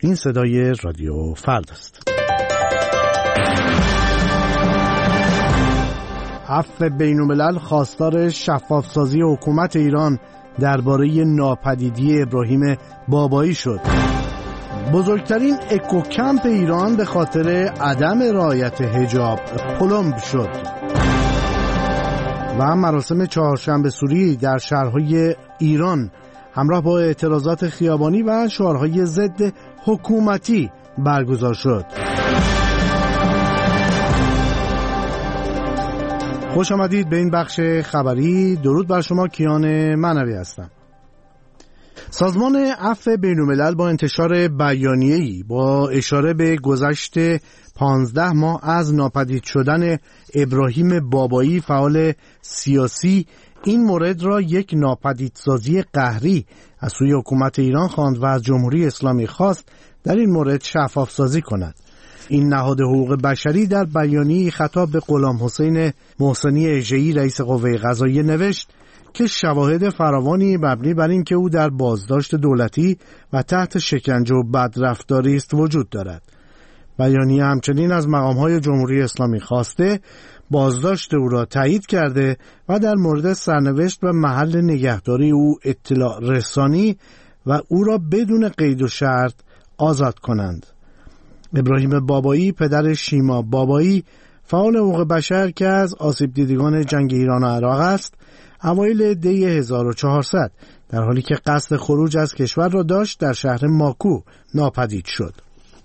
این صدای رادیو فردا است. عفو بین‌الملل خواستار شفاف‌سازی حکومت ایران درباره ناپدیدی ابراهیم بابایی شد. بزرگترین اکوکمپ ایران به خاطر عدم رعایت حجاب پلمب شد. و مراسم چهارشنبه سوری در شهرهای ایران همراه با اعتراضات خیابانی و شعارهای ضد حکومتی برگزار شد. خوش آمدید به این بخش خبری. درود بر شما، کیان معنوی هستم. سازمان عفو بین‌الملل با انتشار بیانیه‌ای با اشاره به گذشت 15 ماه از ناپدید شدن ابراهیم بابایی فعال سیاسی این مورد را یک ناپدیدسازی قهری از سوی حکومت ایران خواند و از جمهوری اسلامی خواست در این مورد شفاف سازی کند. این نهاد حقوق بشری در بیانیه‌ای خطاب به غلام حسین محسنی اژه‌ای رئیس قوه قضاییه نوشت که شواهد فراوانی مبنی بر این که او در بازداشت دولتی و تحت شکنجه و بدرفتاری است وجود دارد. بیانیه همچنین از مقام‌های جمهوری اسلامی خواسته بازداشت او را تایید کرده و در مورد سرنوشت و محل نگهداری او اطلاع رسانی و او را بدون قید و شرط آزاد کنند. ابراهیم بابایی پدر شیما بابایی فعال حقوق بشر که از آسیب دیدگان جنگ ایران و عراق است، اوایل دی 1400 در حالی که قصد خروج از کشور را داشت در شهر ماکو ناپدید شد.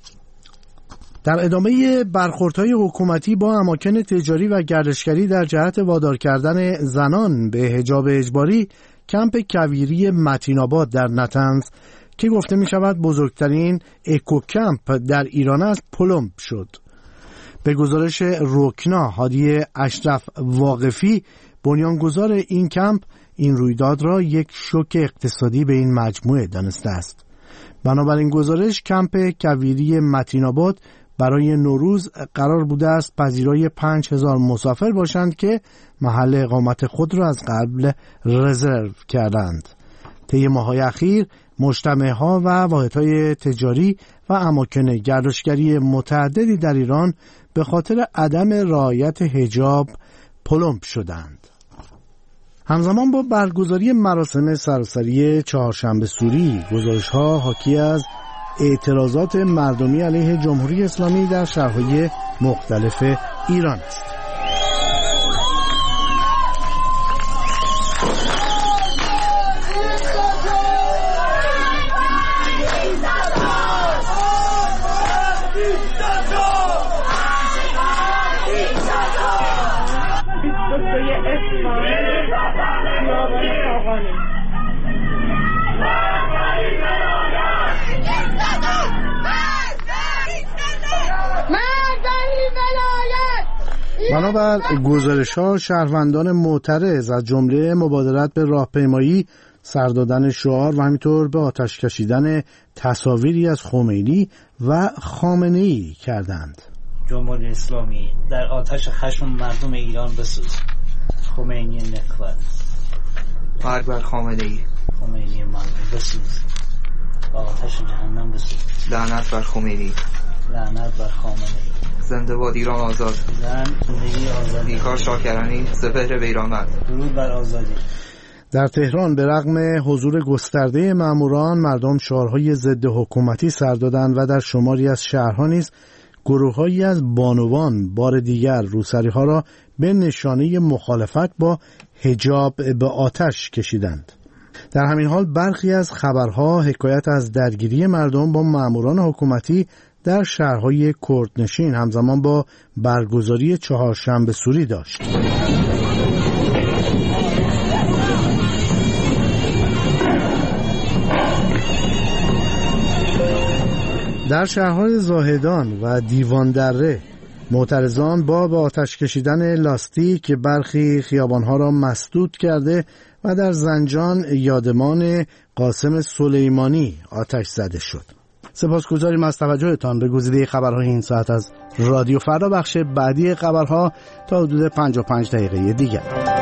در ادامه برخوردهای حکومتی با اماکن تجاری و گردشگری در جهت وادار کردن زنان به حجاب اجباری، کمپ کویری متین‌آباد در نطنز که گفته می شود بزرگترین اکوکمپ در ایران است پلمب شد. به گزارش رکنا هادی اشرف واقفی بنیانگذار این کمپ، این رویداد را یک شوک اقتصادی به این مجموعه دانسته است. بنابراین گزارش کمپ کویری متین‌آباد برای نوروز قرار بوده است پذیرای 5000 مسافر باشند که محل اقامت خود را از قبل رزرو کردند. طی ماه‌های اخیر مجتمع‌ها و واحدهای تجاری و اماکن گردشگری متعددی در ایران به خاطر عدم رعایت حجاب پلمب شدند. همزمان با برگزاری مراسم سراسری چهارشنبه سوری، گزارش‌ها حاکی از اعتراضات مردمی علیه جمهوری اسلامی در شهرهای مختلف ایران است. بنابر گزارش‌ها شهروندان معترض از جمله مبادرت به راهپیمایی، سر دادن شعار و همینطور به آتش کشیدن تصاویری از خمینی و خامنه‌ای کردند. جمهوری اسلامی در آتش خشم مردم ایران بسوز. خمینی نکبت. مرگ بر خامنه‌ای. خمینی مردم بسوز. آتش جهنم بسوز. لعنت بر خمینی. لعنت بر خامنه‌ای. زنده باد ایران آزاد. زندگی آزادی. نیکا شاکرانی سپهر بیرانوند. درود بر آزادی. در تهران به رغم حضور گسترده ماموران، مردم شعارهای ضد حکومتی سر دادند و در شماری از شهرها نیز گروه‌هایی از بانوان بار دیگر روسری‌ها را به نشانه مخالفت با حجاب به آتش کشیدند. در همین حال برخی از خبرها حکایت از درگیری مردم با ماموران حکومتی در شهرهای کردنشین همزمان با برگزاری چهارشنبه سوری داشت. در شهرهای زاهدان و دیوان دره معترضان با به آتش کشیدن لاستیک برخی خیابانها را مسدود کرده و در زنجان یادمان قاسم سلیمانی آتش زده شد. سپاسگزاریم از توجهتان به گزیده خبرهای این ساعت از رادیو فردا. بخش بعدی خبرها تا حدود 55 دقیقه دیگر.